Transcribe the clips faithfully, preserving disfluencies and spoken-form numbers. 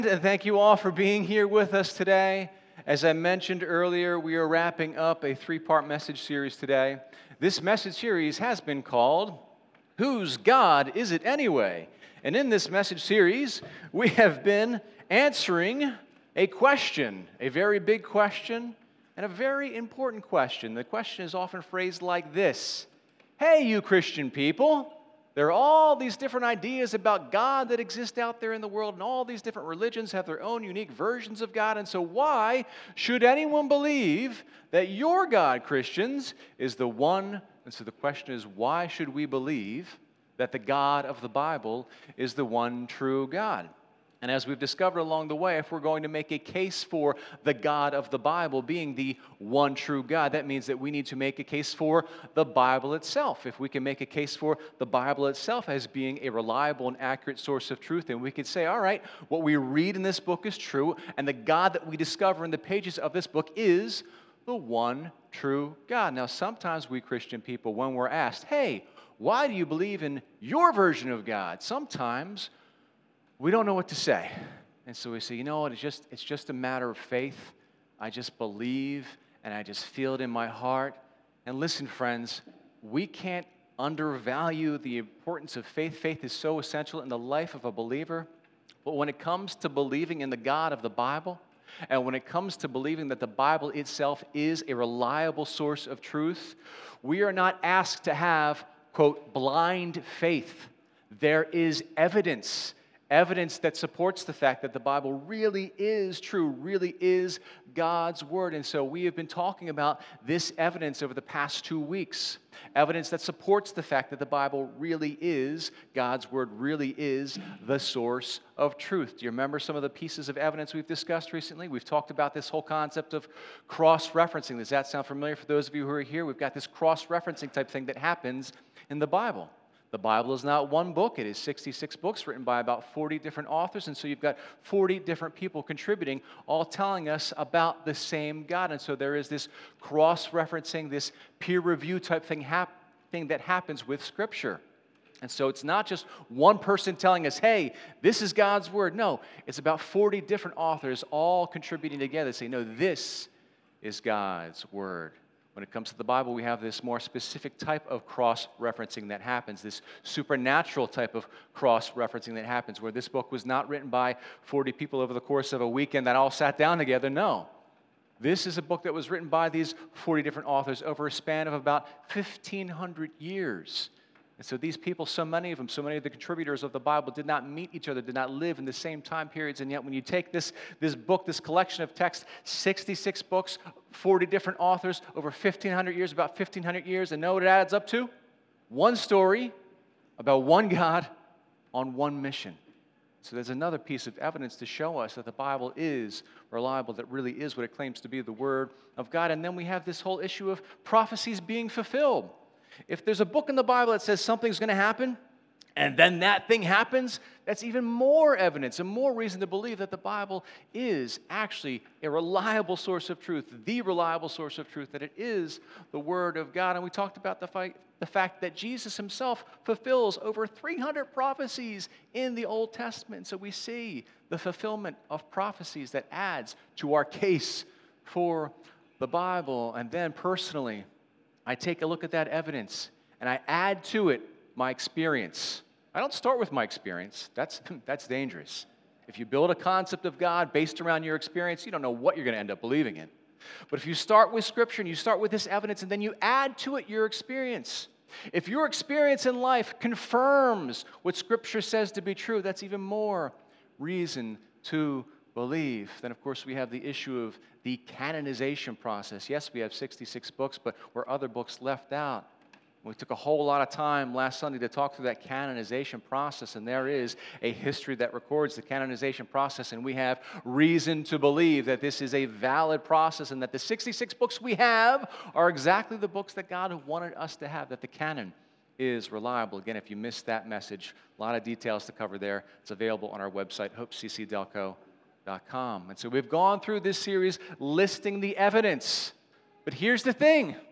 And thank you all for being here with us today. As I mentioned earlier, we are wrapping up a three-part message series today. This message series has been called, Whose God Is It Anyway? And in this message series, we have been answering a question, a very big question, and a very important question. The question is often phrased like this: Hey, you Christian people, there are all these different ideas about God that exist out there in the world, and all these different religions have their own unique versions of God, and so why should anyone believe that your God, Christians, is the one? And so the question is, why should we believe that the God of the Bible is the one true God? And as we've discovered along the way, if we're going to make a case for the God of the Bible being the one true God, that means that we need to make a case for the Bible itself. If we can make a case for the Bible itself as being a reliable and accurate source of truth, then we could say, all right, what we read in this book is true, and the God that we discover in the pages of this book is the one true God. Now, sometimes we Christian people, when we're asked, hey, why do you believe in your version of God? Sometimes we don't know what to say. And so we say, you know what, it's just, it's just a matter of faith. I just believe, and I just feel it in my heart. And listen, friends, we can't undervalue the importance of faith. Faith is so essential in the life of a believer. But when it comes to believing in the God of the Bible, and when it comes to believing that the Bible itself is a reliable source of truth, we are not asked to have, quote, blind faith. There is evidence. Evidence that supports the fact that the Bible really is true, really is God's Word. And so we have been talking about this evidence over the past two weeks. Evidence that supports the fact that the Bible really is God's Word, really is the source of truth. Do you remember some of the pieces of evidence we've discussed recently? We've talked about this whole concept of cross-referencing. Does that sound familiar for those of you who are here? We've got this cross-referencing type thing that happens in the Bible. The Bible is not one book. It is sixty-six books written by about forty different authors. And so you've got forty different people contributing, all telling us about the same God. And so there is this cross-referencing, this peer review type thing, hap- thing that happens with Scripture. And so it's not just one person telling us, hey, this is God's Word. No, it's about forty different authors all contributing together, saying, no, this is God's Word. When it comes to the Bible, we have this more specific type of cross-referencing that happens, this supernatural type of cross-referencing that happens, where this book was not written by forty people over the course of a weekend that all sat down together. No. This is a book that was written by these forty different authors over a span of about fifteen hundred years. And so these people, so many of them, so many of the contributors of the Bible did not meet each other, did not live in the same time periods. And yet when you take this, this book, this collection of text, sixty-six books, forty different authors, over fifteen hundred years, about fifteen hundred years, and know what it adds up to? One story about one God on one mission. So there's another piece of evidence to show us that the Bible is reliable, that really is what it claims to be, the Word of God. And then we have this whole issue of prophecies being fulfilled. If there's a book in the Bible that says something's going to happen, and then that thing happens, that's even more evidence and more reason to believe that the Bible is actually a reliable source of truth, the reliable source of truth, that it is the Word of God. And we talked about the, fight, the fact that Jesus himself fulfills over three hundred prophecies in the Old Testament. So we see the fulfillment of prophecies that adds to our case for the Bible. And then personally, I take a look at that evidence and I add to it my experience. I don't start with my experience. That's, that's dangerous. If you build a concept of God based around your experience, you don't know what you're going to end up believing in. But if you start with Scripture and you start with this evidence and then you add to it your experience, if your experience in life confirms what Scripture says to be true, that's even more reason to believe. Then, of course, we have the issue of the canonization process. Yes, we have sixty-six books, but were other books left out? We took a whole lot of time last Sunday to talk through that canonization process, and there is a history that records the canonization process, and we have reason to believe that this is a valid process and that the sixty-six books we have are exactly the books that God wanted us to have, that the canon is reliable. Again, if you missed that message, a lot of details to cover there. It's available on our website, hope c c delco dot com. And so we've gone through this series listing the evidence. But here's the thing.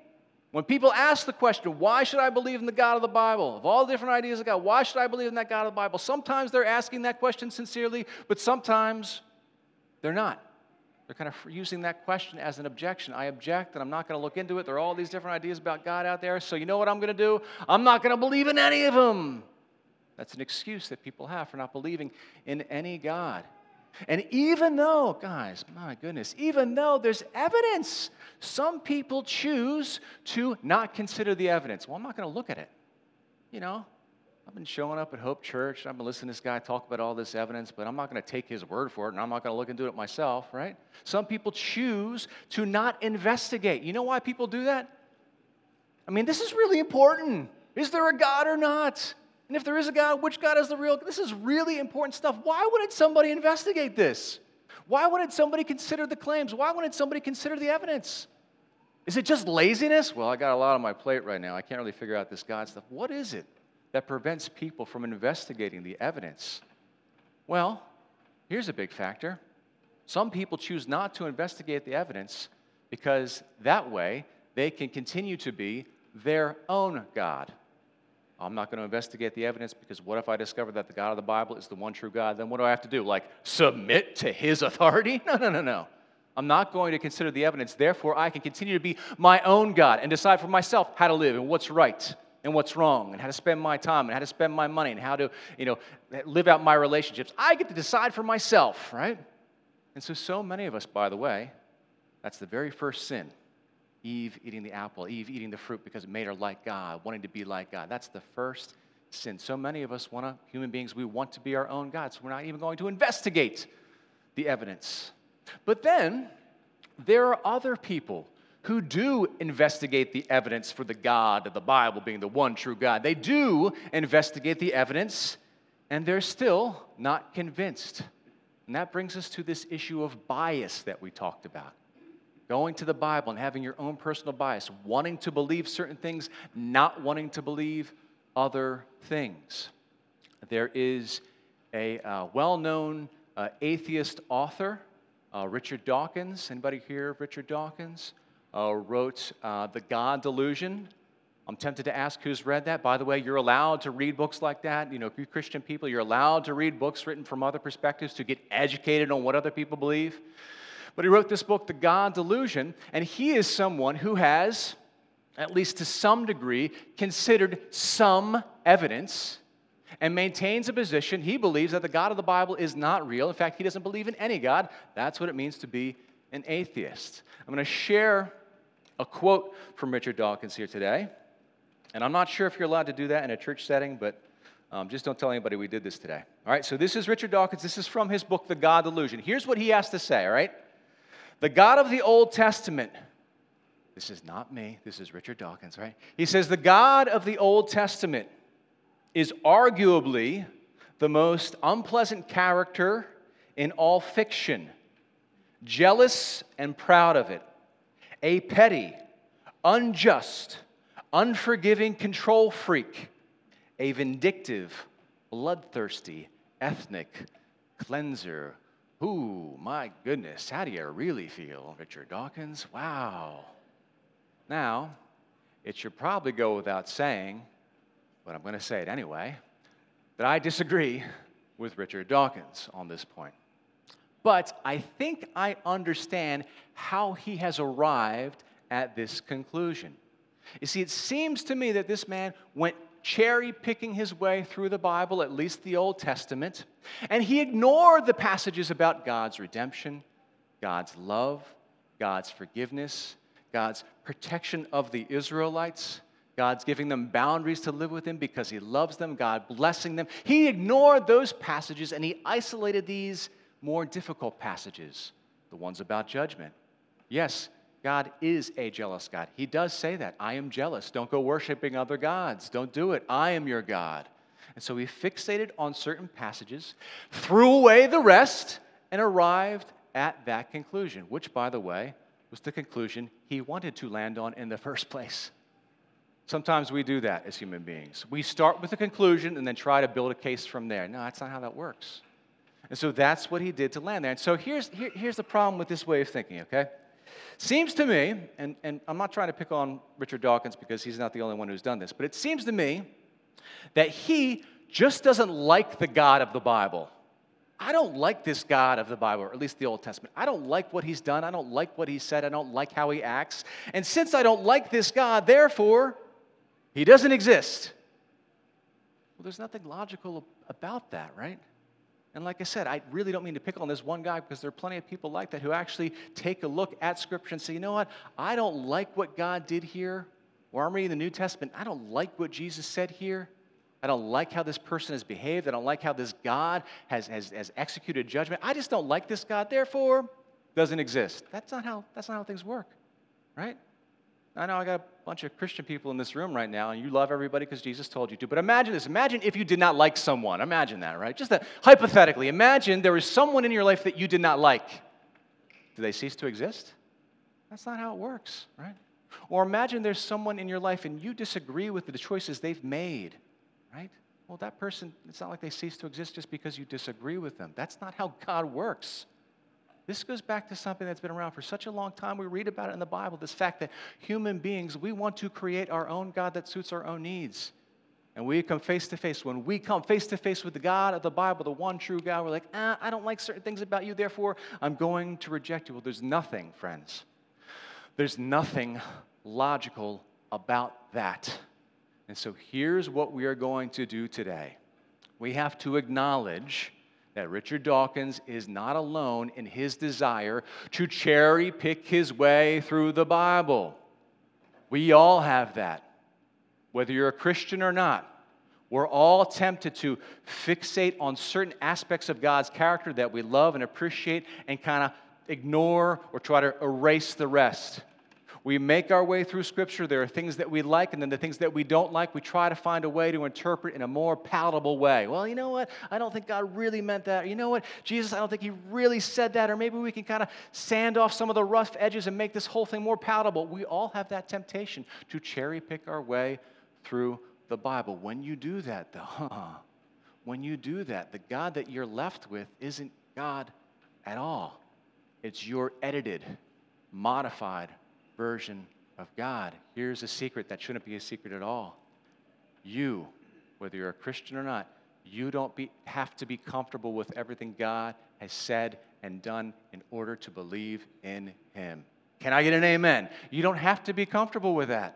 When people ask the question, why should I believe in the God of the Bible? Of all the different ideas of God, why should I believe in that God of the Bible? Sometimes they're asking that question sincerely, but sometimes they're not. They're kind of using that question as an objection. I object, and I'm not going to look into it. There are all these different ideas about God out there, so you know what I'm going to do? I'm not going to believe in any of them. That's an excuse that people have for not believing in any God. And even though, guys, my goodness, even though there's evidence, some people choose to not consider the evidence. Well, I'm not going to look at it. You know, I've been showing up at Hope Church. I've been listening to this guy talk about all this evidence, but I'm not going to take his word for it, and I'm not going to look into it myself, right? Some people choose to not investigate. You know why people do that? I mean, this is really important. Is there a God or not? And if there is a God, which God is the real? This is really important stuff. Why wouldn't somebody investigate this? Why wouldn't somebody consider the claims? Why wouldn't somebody consider the evidence? Is it just laziness? Well, I got a lot on my plate right now. I can't really figure out this God stuff. What is it that prevents people from investigating the evidence? Well, here's a big factor. Some people choose not to investigate the evidence because that way they can continue to be their own God. I'm not going to investigate the evidence because what if I discover that the God of the Bible is the one true God? Then what do I have to do? Like submit to his authority? No, no, no, no. I'm not going to consider the evidence. Therefore, I can continue to be my own God and decide for myself how to live and what's right and what's wrong and how to spend my time and how to spend my money and how to, you know, live out my relationships. I get to decide for myself, right? And so, so many of us, by the way, that's the very first sin. Eve eating the apple, Eve eating the fruit because it made her like God, wanting to be like God. That's the first sin. So many of us want to, human beings, we want to be our own God, so we're not even going to investigate the evidence. But then, there are other people who do investigate the evidence for the God of the Bible being the one true God. They do investigate the evidence, and they're still not convinced. And that brings us to this issue of bias that we talked about. Going to the Bible and having your own personal bias, wanting to believe certain things, not wanting to believe other things. There is a uh, well-known uh, atheist author, uh, Richard Dawkins. Anybody hear of Richard Dawkins? Uh, wrote uh, The God Delusion. I'm tempted to ask who's read that. By the way, you're allowed to read books like that. You know, if you're Christian people, you're allowed to read books written from other perspectives to get educated on what other people believe. But he wrote this book, The God Delusion, and he is someone who has, at least to some degree, considered some evidence and maintains a position. He believes that the God of the Bible is not real. In fact, he doesn't believe in any God. That's what it means to be an atheist. I'm going to share a quote from Richard Dawkins here today. And I'm not sure if you're allowed to do that in a church setting, but um, just don't tell anybody we did this today. All right, so this is Richard Dawkins. This is from his book, The God Delusion. Here's what he has to say, all right? The God of the Old Testament, this is not me, this is Richard Dawkins, right? He says, the God of the Old Testament is arguably the most unpleasant character in all fiction, jealous and proud of it, a petty, unjust, unforgiving control freak, a vindictive, bloodthirsty, ethnic cleanser. Ooh, my goodness, how do you really feel, Richard Dawkins? Wow. Now, it should probably go without saying, but I'm going to say it anyway, that I disagree with Richard Dawkins on this point. But I think I understand how he has arrived at this conclusion. You see, it seems to me that this man went cherry-picking his way through the Bible, at least the Old Testament, and he ignored the passages about God's redemption, God's love, God's forgiveness, God's protection of the Israelites, God's giving them boundaries to live with him because he loves them, God blessing them. He ignored those passages and he isolated these more difficult passages, the ones about judgment. Yes, God is a jealous God. He does say that. I am jealous. Don't go worshiping other gods. Don't do it. I am your God. And so he fixated on certain passages, threw away the rest, and arrived at that conclusion, which, by the way, was the conclusion he wanted to land on in the first place. Sometimes we do that as human beings. We start with a conclusion and then try to build a case from there. No, that's not how that works. And so that's what he did to land there. And so here's, here, here's the problem with this way of thinking, okay? Seems to me, and, and I'm not trying to pick on Richard Dawkins because he's not the only one who's done this, but it seems to me that he just doesn't like the God of the Bible. I don't like this God of the Bible, or at least the Old Testament. I don't like what he's done. I don't like what he said. I don't like how he acts. And since I don't like this God, therefore, he doesn't exist. Well, there's nothing logical about that, right? And like I said, I really don't mean to pick on this one guy because there are plenty of people like that who actually take a look at Scripture and say, you know what, I don't like what God did here, or I'm reading the New Testament, I don't like what Jesus said here. I don't like how this person has behaved. I don't like how this God has, has, has executed judgment. I just don't like this God, therefore, doesn't exist. That's not how, that's not how things work, right? I know I got a bunch of Christian people in this room right now, and you love everybody because Jesus told you to. But imagine this. Imagine if you did not like someone. Imagine that, right? Just that, hypothetically, imagine there was someone in your life that you did not like. Do they cease to exist? That's not how it works, right? Or imagine there's someone in your life and you disagree with the choices they've made, right? Well, that person, it's not like they cease to exist just because you disagree with them. That's not how God works. This goes back to something that's been around for such a long time. We read about it in the Bible, this fact that human beings, we want to create our own God that suits our own needs. And we come face to face. When we come face to face with the God of the Bible, the one true God, we're like, ah, I don't like certain things about you, therefore I'm going to reject you. Well, there's nothing, friends. There's nothing logical about that. And so here's what we are going to do today. We have to acknowledge that Richard Dawkins is not alone in his desire to cherry pick his way through the Bible. We all have that. Whether you're a Christian or not, we're all tempted to fixate on certain aspects of God's character that we love and appreciate and kind of ignore or try to erase the rest. We make our way through Scripture. There are things that we like, and then the things that we don't like, we try to find a way to interpret in a more palatable way. Well, you know what? I don't think God really meant that. Or, you know what? Jesus, I don't think he really said that. Or maybe we can kind of sand off some of the rough edges and make this whole thing more palatable. We all have that temptation to cherry pick our way through the Bible. When you do that, though, when you do that, the God that you're left with isn't God at all. It's your edited, modified version of God. Here's a secret that shouldn't be a secret at all. You, whether you're a Christian or not, you don't be, have to be comfortable with everything God has said and done in order to believe in him. Can I get an amen? You don't have to be comfortable with that.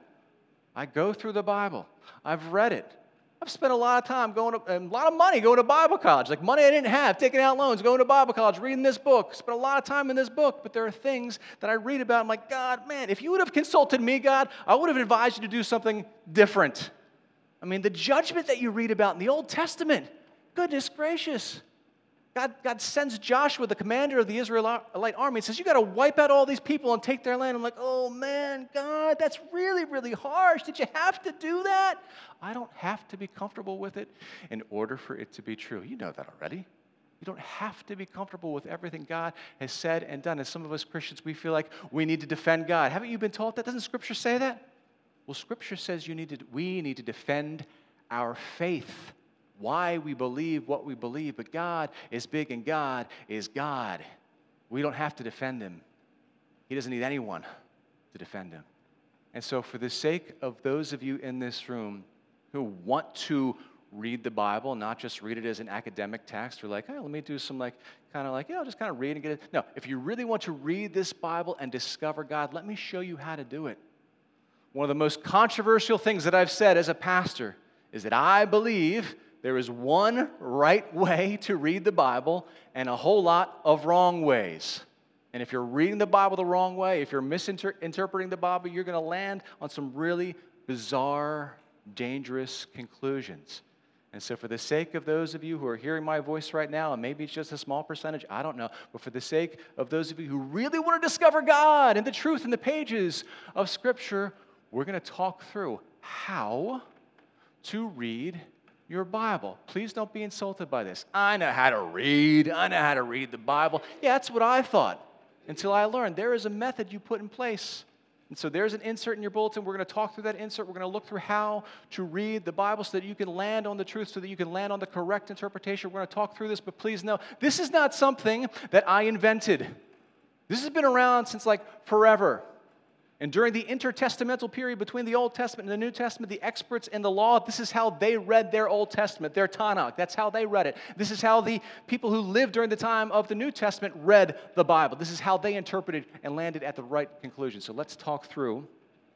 I go through the Bible. I've read it. I've spent a lot of time going to, a lot of money going to Bible college, like money I didn't have, taking out loans, going to Bible college, reading this book. Spent a lot of time in this book, but there are things that I read about. I'm like, God, man, if you would have consulted me, God, I would have advised you to do something different. I mean, the judgment that you read about in the Old Testament, goodness gracious. God, God sends Joshua, the commander of the Israelite army, and says, you got to wipe out all these people and take their land. I'm like, oh, man, God, that's really, really harsh. Did you have to do that? I don't have to be comfortable with it in order for it to be true. You know that already. You don't have to be comfortable with everything God has said and done. As some of us Christians, we feel like we need to defend God. Haven't you been taught that? Doesn't Scripture say that? Well, Scripture says you need to, we need to defend our faith. Why we believe what we believe, but God is big and God is God. We don't have to defend him. He doesn't need anyone to defend him. And so for the sake of those of you in this room who want to read the Bible, not just read it as an academic text or like, oh, let me do some like, kind of like, you know, just kind of read and get it. No, if you really want to read this Bible and discover God, let me show you how to do it. One of the most controversial things that I've said as a pastor is that I believe there is one right way to read the Bible and a whole lot of wrong ways. And if you're reading the Bible the wrong way, if you're misinterpreting the Bible, you're going to land on some really bizarre, dangerous conclusions. And so for the sake of those of you who are hearing my voice right now, and maybe it's just a small percentage, I don't know, but for the sake of those of you who really want to discover God and the truth in the pages of Scripture, we're going to talk through how to read your Bible. Please don't be insulted by this. I know how to read. I know how to read the Bible. Yeah, that's what I thought until I learned there is a method you put in place. And so there's an insert in your bulletin. We're going to talk through that insert. We're going to look through how to read the Bible so that you can land on the truth, so that you can land on the correct interpretation. We're going to talk through this, but please know, this is not something that I invented. This has been around since like forever. And during the intertestamental period between the Old Testament and the New Testament, the experts in the law, this is how they read their Old Testament, their Tanakh. That's how they read it. This is how the people who lived during the time of the New Testament read the Bible. This is how they interpreted and landed at the right conclusion. So let's talk through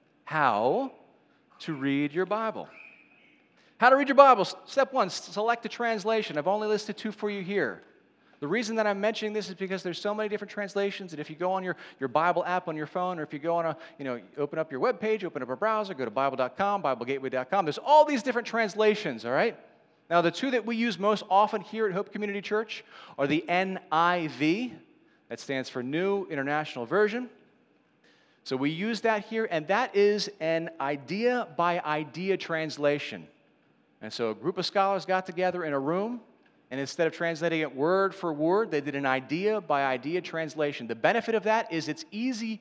how to read your Bible. How to read your Bible. Step one, select a translation. I've only listed two for you here. The reason that I'm mentioning this is because there's so many different translations that if you go on your, your Bible app on your phone, or if you go on a, you know, open up your web page, open up a browser, go to Bible dot com, Bible Gateway dot com, there's all these different translations, all right? Now, the two that we use most often here at Hope Community Church are the N I V, that stands for New International Version. So we use that here, and that is an idea by idea translation. And so a group of scholars got together in a room, and instead of translating it word for word, they did an idea by idea translation. The benefit of that is it's easier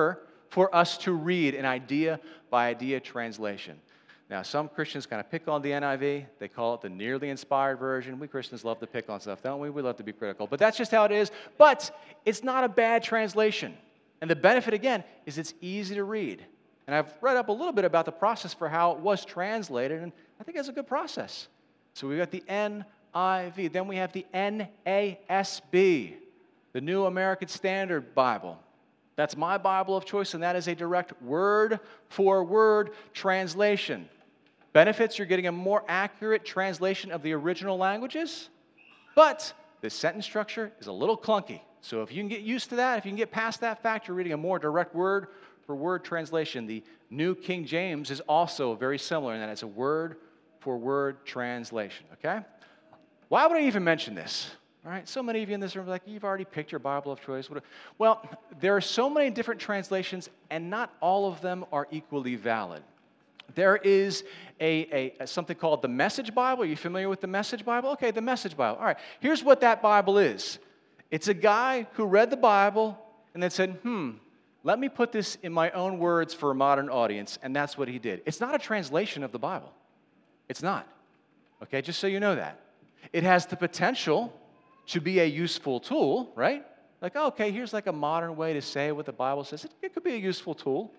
for us to read an idea by idea translation. Now, some Christians kind of pick on the N I V. They call it the nearly inspired version. We Christians love to pick on stuff, don't we? We love to be critical. But that's just how it is. But it's not a bad translation. And the benefit, again, is it's easy to read. And I've read up a little bit about the process for how it was translated, and I think it's a good process. So we've got the N I V. Then we have the N A S B, the New American Standard Bible. That's my Bible of choice, and that is a direct word-for-word translation. Benefits, you're getting a more accurate translation of the original languages, but the sentence structure is a little clunky. So if you can get used to that, if you can get past that fact, you're reading a more direct word-for-word translation. The New King James is also very similar in that it's a word-for-word translation, okay? Why would I even mention this? All right, so many of you in this room are like, you've already picked your Bible of choice. Well, there are so many different translations, and not all of them are equally valid. There is a, a something called the Message Bible. Are you familiar with the Message Bible? Okay, the Message Bible. All right, here's what that Bible is. It's a guy who read the Bible and then said, hmm, let me put this in my own words for a modern audience, and that's what he did. It's not a translation of the Bible. It's not. Okay, just so you know that. It has the potential to be a useful tool, right? Like, oh, okay, here's like a modern way to say what the Bible says. It, it could be a useful tool,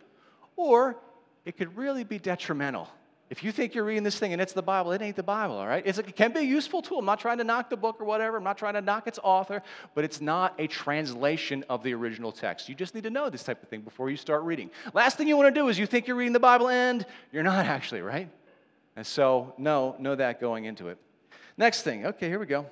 or it could really be detrimental. If you think you're reading this thing and it's the Bible, it ain't the Bible, all right? It's, it can be a useful tool. I'm not trying to knock the book or whatever. I'm not trying to knock its author, but it's not a translation of the original text. You just need to know this type of thing before you start reading. Last thing you want to do is you think you're reading the Bible and you're not actually, right? And so, no, know that going into it. Next thing, okay, here we go.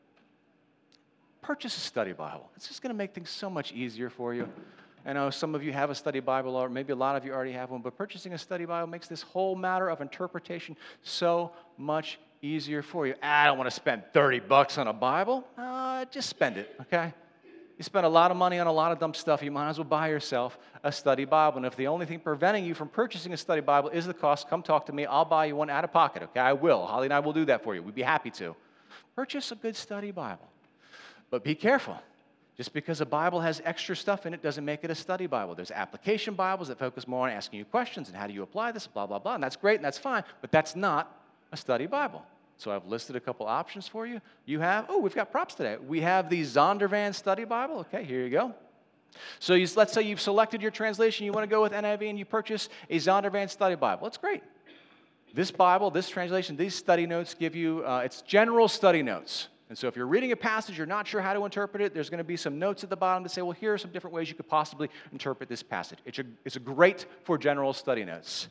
Purchase a study Bible. It's just going to make things so much easier for you. I know some of you have a study Bible, or maybe a lot of you already have one, but purchasing a study Bible makes this whole matter of interpretation so much easier for you. I don't want to spend thirty bucks on a Bible. Uh, just spend it, okay? You spend a lot of money on a lot of dumb stuff, you might as well buy yourself a study Bible. And if the only thing preventing you from purchasing a study Bible is the cost, come talk to me. I'll buy you one out of pocket, okay? I will. Holly and I will do that for you. We'd be happy to. Purchase a good study Bible. But be careful. Just because a Bible has extra stuff in it doesn't make it a study Bible. There's application Bibles that focus more on asking you questions and how do you apply this, blah, blah, blah. And that's great and that's fine, but that's not a study Bible. So I've listed a couple options for you. You have, oh, we've got props today. We have the Zondervan Study Bible. Okay, here you go. So you, let's say you've selected your translation. You want to go with N I V and you purchase a Zondervan Study Bible. That's great. This Bible, this translation, these study notes give you, uh, it's general study notes. And so if you're reading a passage, you're not sure how to interpret it, there's going to be some notes at the bottom that say, well, here are some different ways you could possibly interpret this passage. It's a, it's a great for general study notes.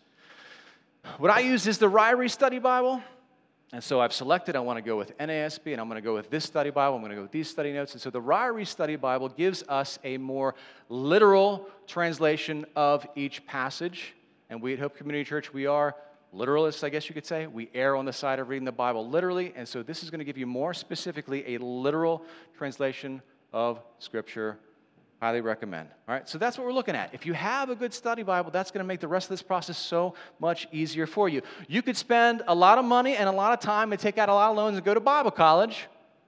What I use is the Ryrie Study Bible. And so I've selected, I want to go with N A S B, and I'm going to go with this study Bible. I'm going to go with these study notes. And so the Ryrie Study Bible gives us a more literal translation of each passage. And we at Hope Community Church, we are literalists, I guess you could say. We err on the side of reading the Bible literally, and so this is going to give you more specifically a literal translation of Scripture. Highly recommend. All right, so that's what we're looking at. If you have a good study Bible, that's going to make the rest of this process so much easier for you. You could spend a lot of money and a lot of time and take out a lot of loans and go to Bible college,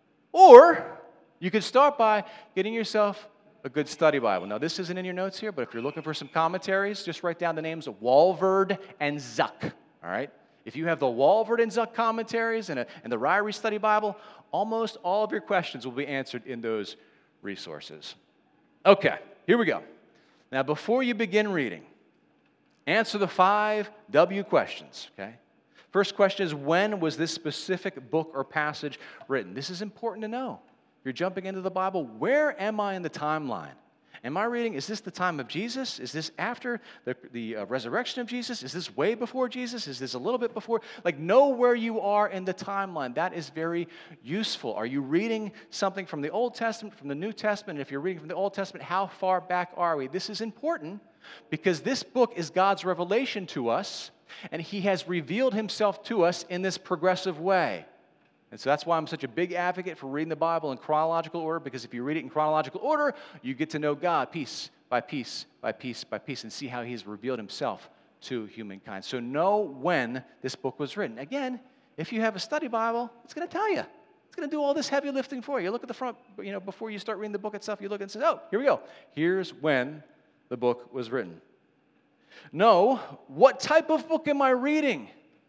or you could start by getting yourself a good study Bible. Now, this isn't in your notes here, but if you're looking for some commentaries, just write down the names of Walvoord and Zuck. All right? If you have the Walvoord and Zuck commentaries and, a, and the Ryrie Study Bible, almost all of your questions will be answered in those resources. Okay. here we go. Now, before you begin reading, answer the five W questions, okay? First question is, when was this specific book or passage written? This is important to know. You're jumping into the Bible. Where am I in the timeline? Am I reading, is this the time of Jesus? Is this after the, the uh, resurrection of Jesus? Is this way before Jesus? Is this a little bit before? Like, know where you are in the timeline. That is very useful. Are you reading something from the Old Testament, from the New Testament? And if you're reading from the Old Testament, how far back are we? This is important because this book is God's revelation to us, and He has revealed Himself to us in this progressive way. And so that's why I'm such a big advocate for reading the Bible in chronological order, because if you read it in chronological order, you get to know God piece by piece by piece by piece and see how He's revealed Himself to humankind. So know when this book was written. Again, if you have a study Bible, it's going to tell you. It's going to do all this heavy lifting for you. You look at the front, you know, before you start reading the book itself, you look and say, oh, here we go. Here's when the book was written. Know, what type of book am I reading?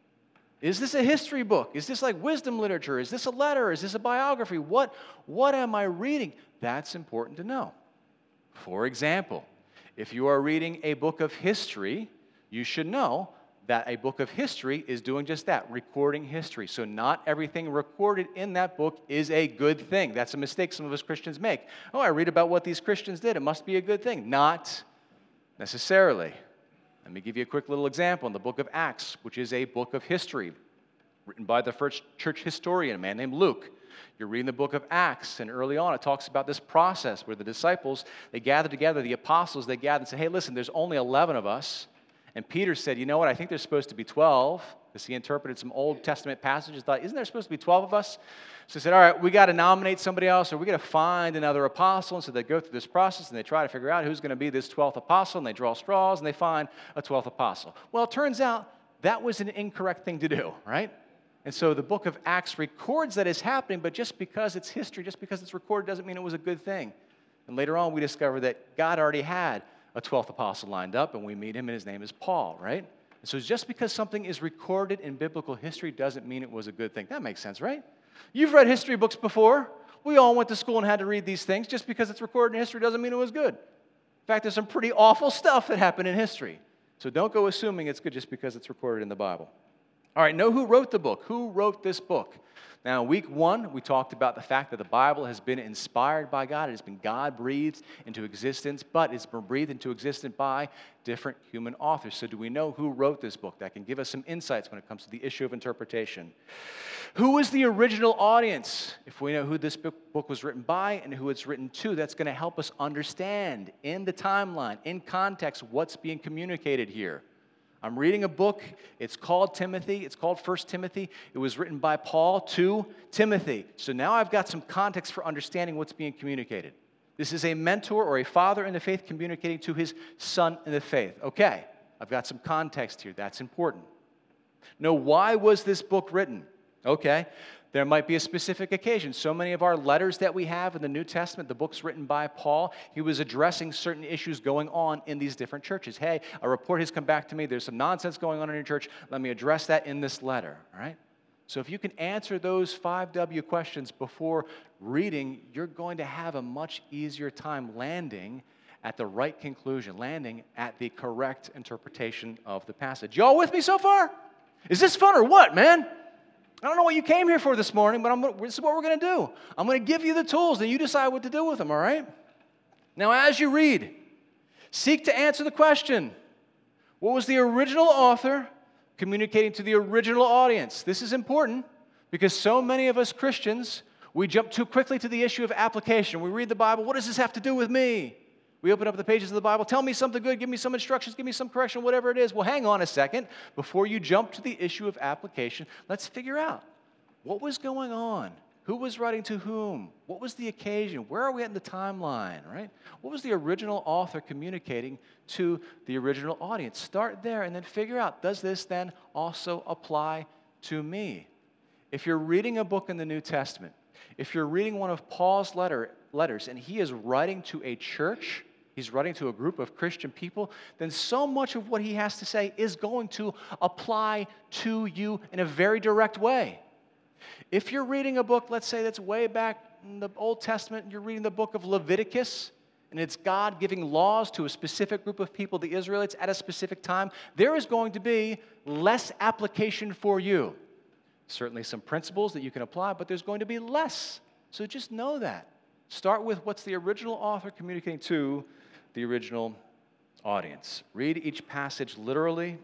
Is this a history book? Is this like wisdom literature? Is this a letter? Is this a biography? What, what am I reading? That's important to know. For example, if you are reading a book of history, you should know that a book of history is doing just that, recording history. So not everything recorded in that book is a good thing. That's a mistake some of us Christians make. Oh, I read about what these Christians did. It must be a good thing. Not necessarily. Let me give you a quick little example in the book of Acts, which is a book of history written by the first church historian, a man named Luke. You're reading the book of Acts, and early on it talks about this process where the disciples, they gathered together, the apostles, they gathered and said, hey, listen, there's only eleven of us. And Peter said, you know what, I think there's supposed to be twelve, because he interpreted some Old Testament passages, thought, isn't there supposed to be twelve of us? So he said, all right, we got to nominate somebody else, or we got to find another apostle. And so they go through this process, and they try to figure out who's going to be this twelfth apostle, and they draw straws, and they find a twelfth apostle. Well, it turns out that was an incorrect thing to do, right? And so the book of Acts records that it's happening, but just because it's history, just because it's recorded, doesn't mean it was a good thing. And later on, we discover that God already had a twelfth apostle lined up, and we meet him, and his name is Paul, right? And so just because something is recorded in biblical history doesn't mean it was a good thing. That makes sense, right? You've read history books before. We all went to school and had to read these things. Just because it's recorded in history doesn't mean it was good. In fact, there's some pretty awful stuff that happened in history. So don't go assuming it's good just because it's recorded in the Bible. All right, know who wrote the book. Who wrote this book? Now, week one, we talked about the fact that the Bible has been inspired by God. It has been God-breathed into existence, but it's been breathed into existence by different human authors. So do we know who wrote this book? That can give us some insights when it comes to the issue of interpretation. Who is the original audience? If we know who this book was written by and who it's written to, that's going to help us understand in the timeline, in context, what's being communicated here. I'm reading a book. It's called Timothy. It's called First Timothy. It was written by Paul to Timothy. So now I've got some context for understanding what's being communicated. This is a mentor or a father in the faith communicating to his son in the faith. Okay, I've got some context here. That's important. Now, why was this book written? Okay, there might be a specific occasion. So many of our letters that we have in the New Testament, the books written by Paul, he was addressing certain issues going on in these different churches. Hey, a report has come back to me. There's some nonsense going on in your church. Let me address that in this letter, all right? So if you can answer those five W questions before reading, you're going to have a much easier time landing at the right conclusion, landing at the correct interpretation of the passage. Y'all with me so far? Is this fun or what, man? I don't know what you came here for this morning, but I'm, this is what we're going to do. I'm going to give you the tools, and you decide what to do with them, all right? Now, as you read, seek to answer the question, what was the original author communicating to the original audience? This is important because so many of us Christians, we jump too quickly to the issue of application. We read the Bible, what does this have to do with me? We open up the pages of the Bible, tell me something good, give me some instructions, give me some correction, whatever it is. Well, hang on a second. Before you jump to the issue of application, let's figure out what was going on. Who was writing to whom? What was the occasion? Where are we at in the timeline, right? What was the original author communicating to the original audience? Start there and then figure out, does this then also apply to me? If you're reading a book in the New Testament, if you're reading one of Paul's letter, letters and he is writing to a church, he's writing to a group of Christian people, then so much of what he has to say is going to apply to you in a very direct way. If you're reading a book, let's say that's way back in the Old Testament, and you're reading the book of Leviticus, and it's God giving laws to a specific group of people, the Israelites, at a specific time, there is going to be less application for you. Certainly some principles that you can apply, but there's going to be less. So just know that. Start with what's the original author communicating to the original audience. Read each passage literally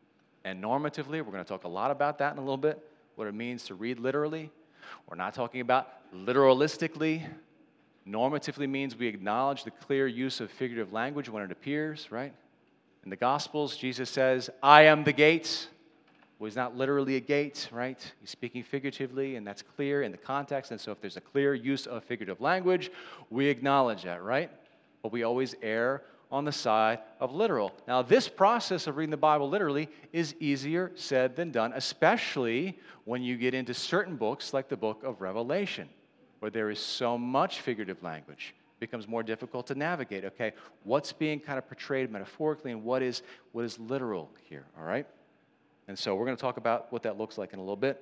and normatively. We're going to talk a lot about that in a little bit, what it means to read literally. We're not talking about literalistically. Normatively means we acknowledge the clear use of figurative language when it appears, right? In the Gospels, Jesus says, I am the gate. Well, he's not literally a gate, right? He's speaking figuratively, and that's clear in the context. And so if there's a clear use of figurative language, we acknowledge that, right? But we always err on the side of literal. Now, this process of reading the Bible literally is easier said than done, especially when you get into certain books like the book of Revelation, where there is so much figurative language. It becomes more difficult to navigate, okay? What's being kind of portrayed metaphorically and what is, what is literal here, all right? And so we're going to talk about what that looks like in a little bit.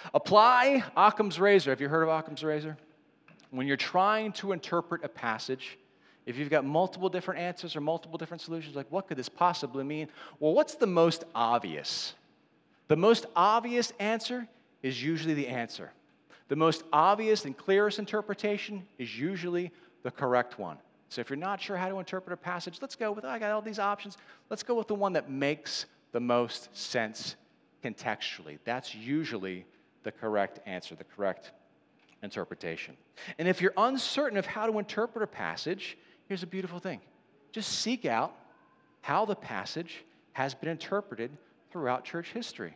Apply Occam's razor. Have you heard of Occam's razor? When you're trying to interpret a passage, if you've got multiple different answers or multiple different solutions, like what could this possibly mean? Well, what's the most obvious? The most obvious answer is usually the answer. The most obvious and clearest interpretation is usually the correct one. So if you're not sure how to interpret a passage, let's go with, oh, I got all these options. Let's go with the one that makes the most sense contextually. That's usually the correct answer, the correct interpretation. And if you're uncertain of how to interpret a passage, here's a beautiful thing. Just seek out how the passage has been interpreted throughout church history.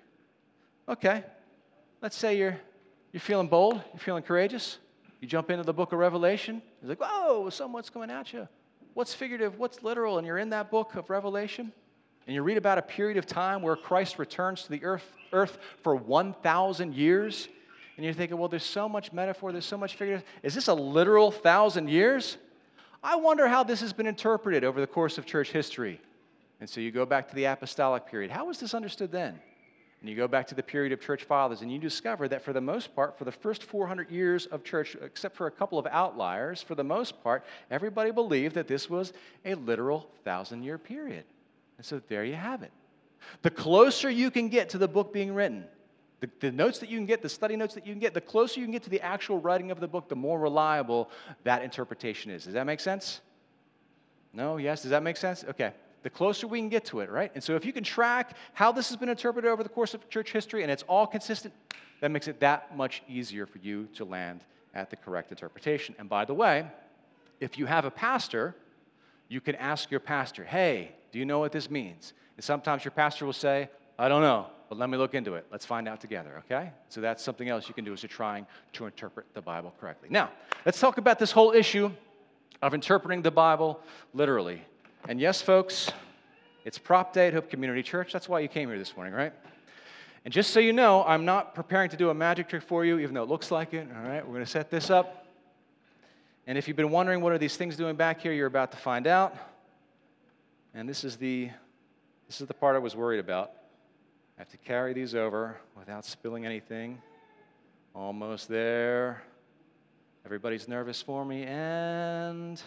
Okay, let's say you're, you're feeling bold, you're feeling courageous. You jump into the book of Revelation. It's like, whoa, someone's coming at you. What's figurative, what's literal? And you're in that book of Revelation. And you read about a period of time where Christ returns to the earth, earth for one thousand years. And you're thinking, well, there's so much metaphor, there's so much figure. Is this a literal thousand years? I wonder how this has been interpreted over the course of church history. And so you go back to the apostolic period. How was this understood then? And you go back to the period of church fathers, and you discover that for the most part, for the first four hundred years of church, except for a couple of outliers, for the most part, everybody believed that this was a literal thousand-year period. And so there you have it. The closer you can get to the book being written, the, the notes that you can get, the study notes that you can get, the closer you can get to the actual writing of the book, the more reliable that interpretation is. Does that make sense? No? Yes? Does that make sense? Okay. The closer we can get to it, right? And so if you can track how this has been interpreted over the course of church history and it's all consistent, that makes it that much easier for you to land at the correct interpretation. And by the way, if you have a pastor, you can ask your pastor, hey, do you know what this means? And sometimes your pastor will say, I don't know, but let me look into it. Let's find out together, okay? So that's something else you can do as you're trying to interpret the Bible correctly. Now, let's talk about this whole issue of interpreting the Bible literally. And yes, folks, it's Prop Day at Hope Community Church. That's why you came here this morning, right? And just so you know, I'm not preparing to do a magic trick for you, even though it looks like it. All right, we're going to set this up. And if you've been wondering what are these things doing back here, you're about to find out. And this is the this is the part I was worried about. I have to carry these over without spilling anything. Almost there. Everybody's nervous for me, and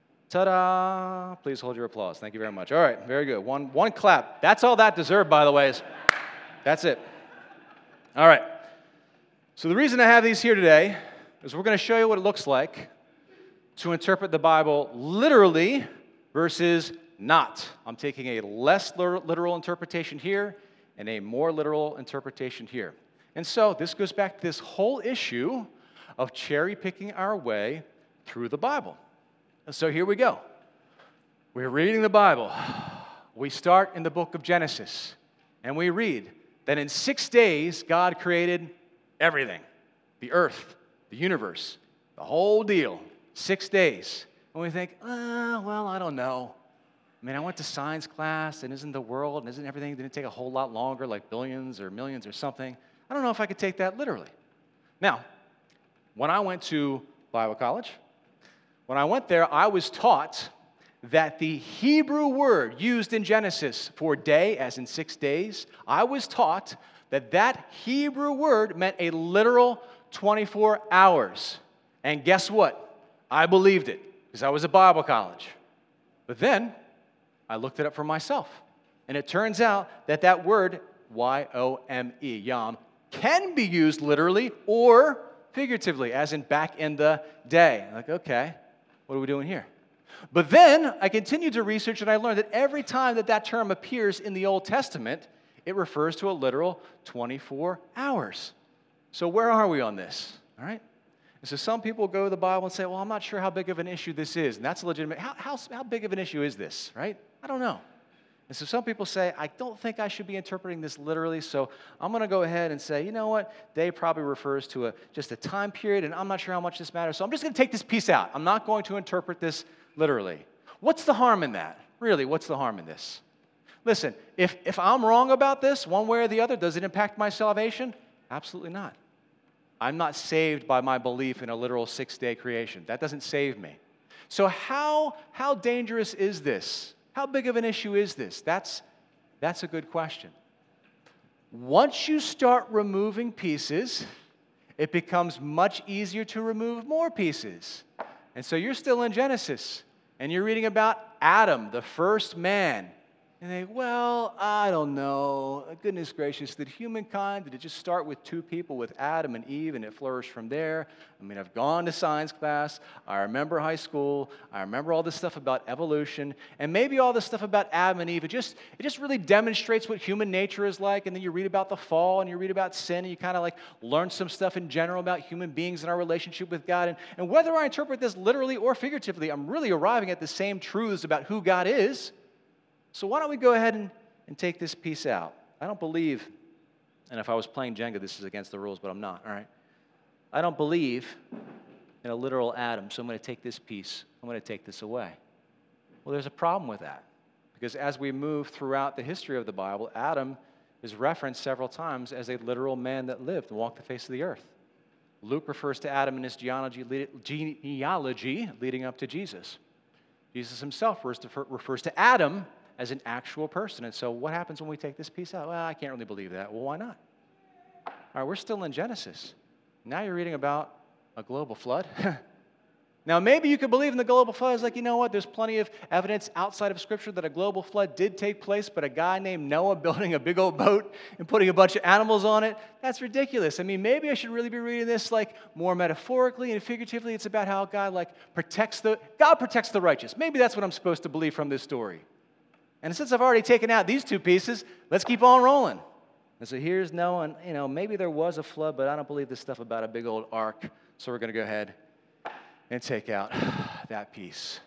ta-da! Please hold your applause. Thank you very much. All right, very good. One, one clap. That's all that deserved, by the way. Is, that's it. All right. So the reason I have these here today is we're going to show you what it looks like to interpret the Bible literally versus not. I'm taking a less literal interpretation here and a more literal interpretation here. And so this goes back to this whole issue of cherry-picking our way through the Bible. And so here we go. We're reading the Bible. We start in the book of Genesis, and we read that in six days, God created everything. The earth, the universe, the whole deal. Six days. And we think, oh, well, I don't know. I mean, I went to science class, and isn't the world, and isn't everything, didn't it take a whole lot longer, like billions or millions or something? I don't know if I could take that literally. Now, when I went to Bible college, when I went there, I was taught that the Hebrew word used in Genesis for day, as in six days, I was taught that that Hebrew word meant a literal twenty-four hours. And guess what? I believed it. because I was at Bible college. But then I looked it up for myself. And it turns out that that word, Y O M E, yom, can be used literally or figuratively, as in back in the day. Like, okay, what are we doing here? But then I continued to research and I learned that every time that that term appears in the Old Testament, it refers to a literal twenty-four hours. So where are we on this? All right? And so some people go to the Bible and say, well, I'm not sure how big of an issue this is. And that's legitimate. How, how, how big of an issue is this, right? I don't know. And so some people say, I don't think I should be interpreting this literally, so I'm going to go ahead and say, you know what? Day probably refers to a, just a time period, and I'm not sure how much this matters, so I'm just going to take this piece out. I'm not going to interpret this literally. What's the harm in that? Really, what's the harm in this? Listen, if, if I'm wrong about this, one way or the other, does it impact my salvation? Absolutely not. I'm not saved by my belief in a literal six-day creation. That doesn't save me. So how, how dangerous is this? How big of an issue is this? That's, that's a good question. Once you start removing pieces, it becomes much easier to remove more pieces. And so you're still in Genesis, and you're reading about Adam, the first man. And they, well, I don't know. Goodness gracious, did humankind, did it just start with two people, with Adam and Eve, and it flourished from there? I mean, I've gone to science class. I remember high school. I remember all this stuff about evolution. And maybe all this stuff about Adam and Eve, it just, it just really demonstrates what human nature is like. And then you read about the fall, and you read about sin, and you kind of like learn some stuff in general about human beings and our relationship with God. And, and whether I interpret this literally or figuratively, I'm really arriving at the same truths about who God is. So why don't we go ahead and, and take this piece out? I don't believe, and if I was playing Jenga, this is against the rules, but I'm not, all right? I don't believe in a literal Adam, so I'm going to take this piece. I'm going to take this away. Well, there's a problem with that, because as we move throughout the history of the Bible, Adam is referenced several times as a literal man that lived and walked the face of the earth. Luke refers to Adam in his genealogy, genealogy leading up to Jesus. Jesus himself refers to Adam as an actual person. And so what happens when we take this piece out? Well, I can't really believe that. Well, why not? All right, we're still in Genesis. Now you're reading about a global flood. Now, maybe you could believe in the global flood. It's like, you know what? There's plenty of evidence outside of Scripture that a global flood did take place, but a guy named Noah building a big old boat and putting a bunch of animals on it, that's ridiculous. I mean, maybe I should really be reading this like more metaphorically and figuratively. It's about how God like protects the, God protects the righteous. Maybe that's what I'm supposed to believe from this story. And since I've already taken out these two pieces, let's keep on rolling. And so here's Noah, and you know, maybe there was a flood, but I don't believe this stuff about a big old ark. So we're going to go ahead and take out that piece.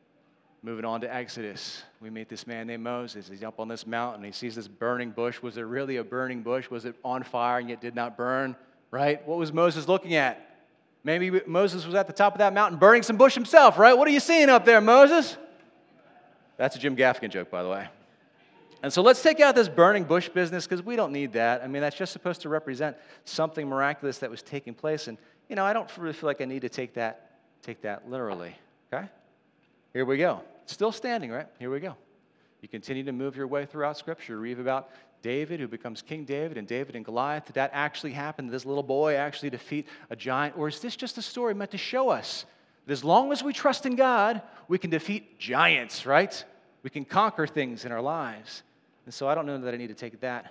Moving on to Exodus, we meet this man named Moses. He's up on this mountain. He sees this burning bush. Was it really a burning bush? Was it on fire and yet did not burn? Right? What was Moses looking at? Maybe Moses was at the top of that mountain burning some bush himself, right? What are you seeing up there, Moses? That's a Jim Gaffigan joke, by the way. And so let's take out this burning bush business because we don't need that. I mean, that's just supposed to represent something miraculous that was taking place. And, you know, I don't really feel like I need to take that, take that literally, okay? Here we go. Still standing, right? Here we go. You continue to move your way throughout Scripture. Read about David, who becomes King David, and David and Goliath. Did that actually happen? Did this little boy actually defeat a giant? Or is this just a story meant to show us that as long as we trust in God, we can defeat giants, right? We can conquer things in our lives. And so I don't know that I need to take that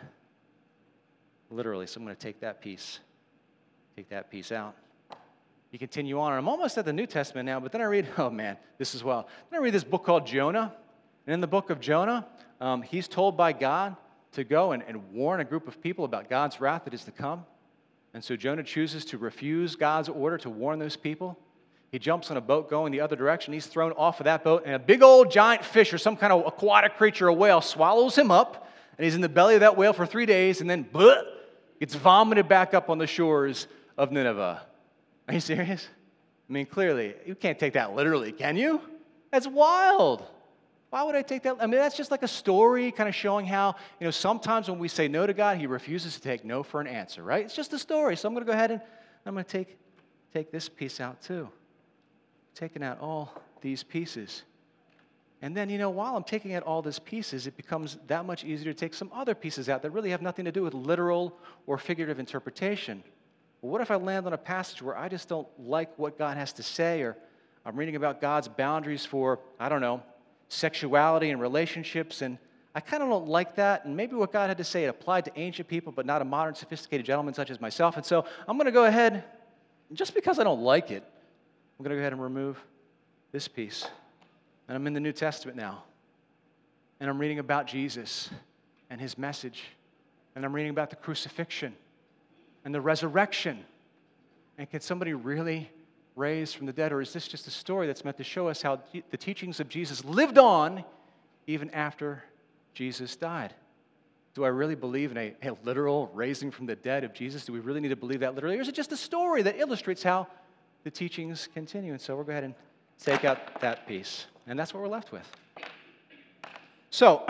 literally, so I'm going to take that piece, take that piece out. You continue on, and I'm almost at the New Testament now, but then I read, oh man, this as well. Then I read this book called Jonah, and in the book of Jonah, um, he's told by God to go and, and warn a group of people about God's wrath that is to come. And so Jonah chooses to refuse God's order to warn those people. He jumps on a boat going the other direction. He's thrown off of that boat, and a big old giant fish or some kind of aquatic creature, a whale, swallows him up, and he's in the belly of that whale for three days, and then bleh, gets vomited back up on the shores of Nineveh. Are you serious? I mean, clearly, you can't take that literally, can you? That's wild. Why would I take that? I mean, that's just like a story kind of showing how, you know, sometimes when we say no to God, he refuses to take no for an answer, right? It's just a story. So I'm going to go ahead and I'm going to take, take this piece out too. Taking out all these pieces. And then, you know, while I'm taking out all these pieces, it becomes that much easier to take some other pieces out that really have nothing to do with literal or figurative interpretation. Well, what if I land on a passage where I just don't like what God has to say, or I'm reading about God's boundaries for, I don't know, sexuality and relationships, and I kind of don't like that, and maybe what God had to say, it applied to ancient people, but not a modern, sophisticated gentleman such as myself, and so I'm going to go ahead, just because I don't like it, I'm going to go ahead and remove this piece. And I'm in the New Testament now, and I'm reading about Jesus and his message, and I'm reading about the crucifixion and the resurrection. And can somebody really raise from the dead, or is this just a story that's meant to show us how the teachings of Jesus lived on even after Jesus died? Do I really believe in a, a literal raising from the dead of Jesus? Do we really need to believe that literally? Or is it just a story that illustrates how the teachings continue? And so we'll go ahead and take out that piece. And that's what we're left with. So,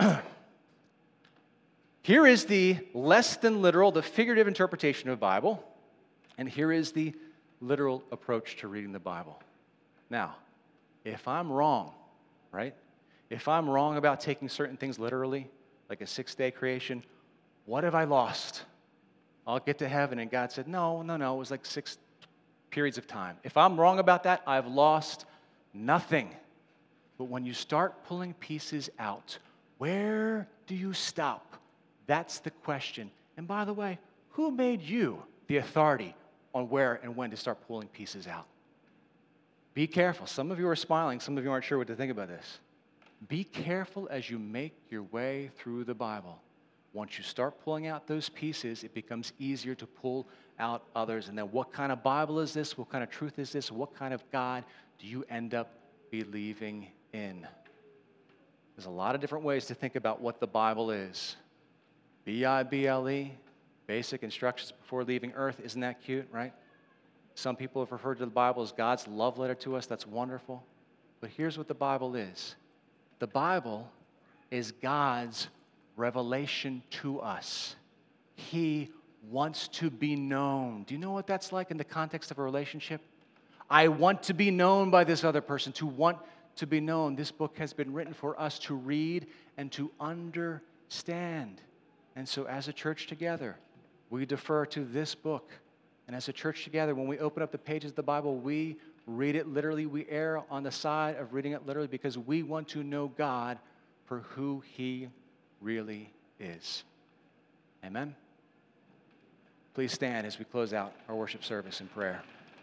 here is the less than literal, the figurative interpretation of the Bible. And here is the literal approach to reading the Bible. Now, if I'm wrong, right? If I'm wrong about taking certain things literally, like a six-day creation, what have I lost? I'll get to heaven, and God said, no, no, no, it was like six periods of time. If I'm wrong about that, I've lost nothing. But when you start pulling pieces out, where do you stop? That's the question. And by the way, who made you the authority on where and when to start pulling pieces out? Be careful. Some of you are smiling. Some of you aren't sure what to think about this. Be careful as you make your way through the Bible. Once you start pulling out those pieces, it becomes easier to pull out others. And then what kind of Bible is this? What kind of truth is this? What kind of God do you end up believing in? There's a lot of different ways to think about what the Bible is. B I B L E, basic instructions before leaving earth. Isn't that cute, right? Some people have referred to the Bible as God's love letter to us. That's wonderful. But here's what the Bible is. The Bible is God's revelation to us. He wants to be known. Do you know what that's like in the context of a relationship? I want to be known by this other person. To want to be known. This book has been written for us to read and to understand. And so as a church together, we defer to this book. And as a church together, when we open up the pages of the Bible, we read it literally. We err on the side of reading it literally because we want to know God for who he really is. Amen? Please stand as we close out our worship service in prayer.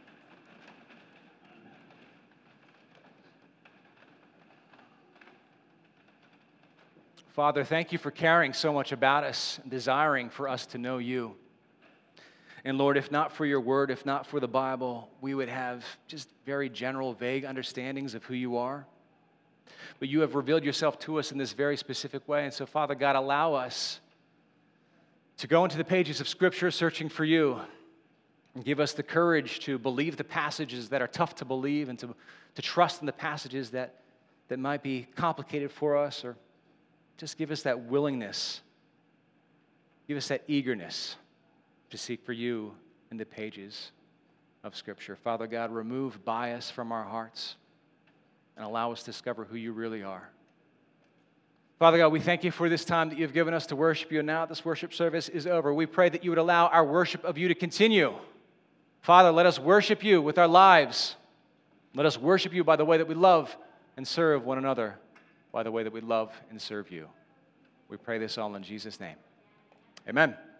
Father, thank you for caring so much about us, desiring for us to know you. And Lord, if not for your word, if not for the Bible, we would have just very general, vague understandings of who you are. But you have revealed yourself to us in this very specific way. And so, Father God, allow us to go into the pages of Scripture searching for you. And give us the courage to believe the passages that are tough to believe and to, to trust in the passages that, that might be complicated for us. Or just give us that willingness. Give us that eagerness to seek for you in the pages of Scripture. Father God, remove bias from our hearts and allow us to discover who you really are. Father God, we thank you for this time that you've given us to worship you. And now this worship service is over. We pray that you would allow our worship of you to continue. Father, let us worship you with our lives. Let us worship you by the way that we love and serve one another, by the way that we love and serve you. We pray this all in Jesus' name. Amen.